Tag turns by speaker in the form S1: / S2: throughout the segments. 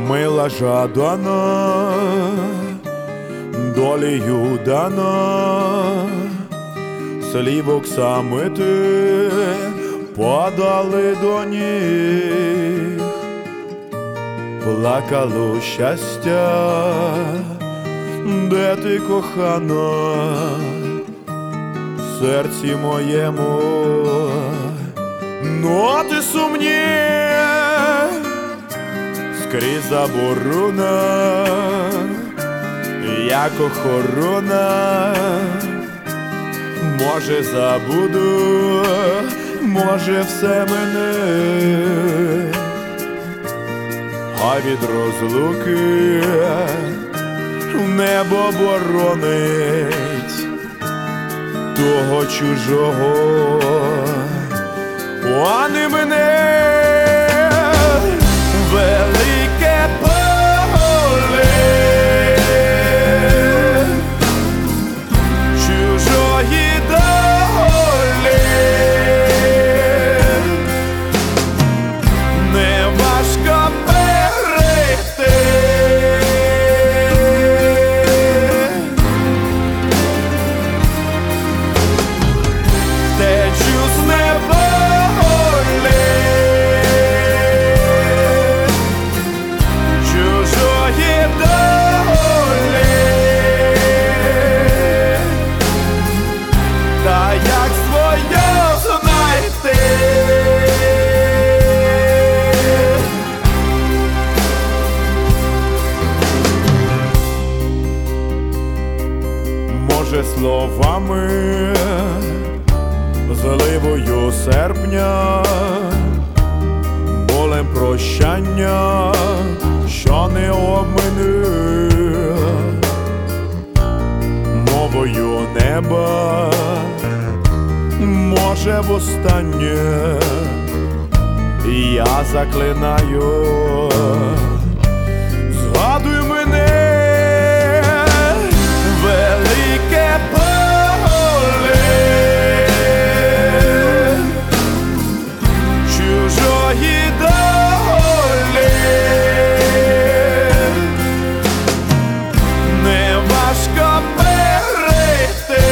S1: Мила жадана, долею дана, слівок самити падали до ніг, плакало щастя, де ти, кохана, в серці моєму, ноти сумні, скрізь заборона, як охорона. Може забуду, може все мене, а від розлуки небо боронить того чужого, а не мене. Велике поле чужої долі, не важко перейти, втечу з неволі чужої долі, та як свою знайти. Може словами, зливою серпня, болем прощання, що не обмине, мовою неба, може востаннє я заклинаю, згадуй мене. Велике поле чужої долі, не важко перейти,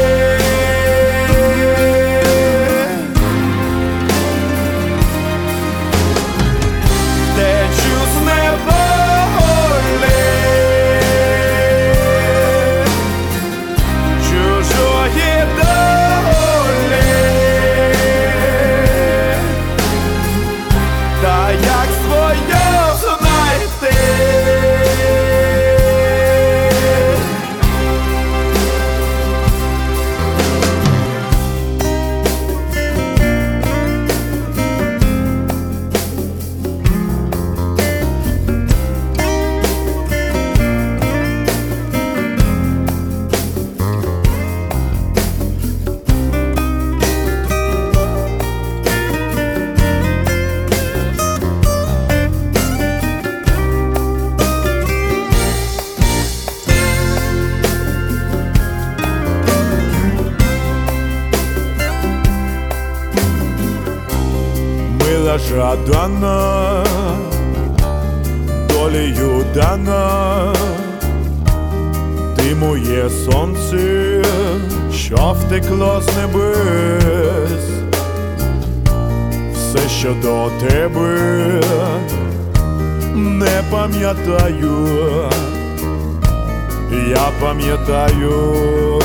S1: втечу з неволі чужої долі, та як свою знайти. Мила жадана, долею дана, ти моє сонце, що втекло з небес, все, що до тебе не пам'ятаю, я пам'ятаю.